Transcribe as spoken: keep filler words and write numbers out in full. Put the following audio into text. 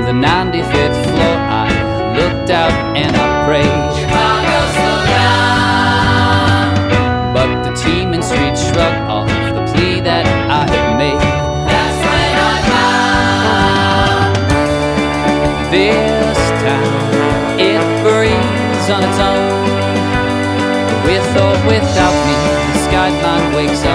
the ninety-fifth floor, I looked out and I prayed, Chicago, slow down. But the team in Street shrugged off the plea that I had made. That's when I found this town. It breathes on its own. With or without me, the skyline wakes up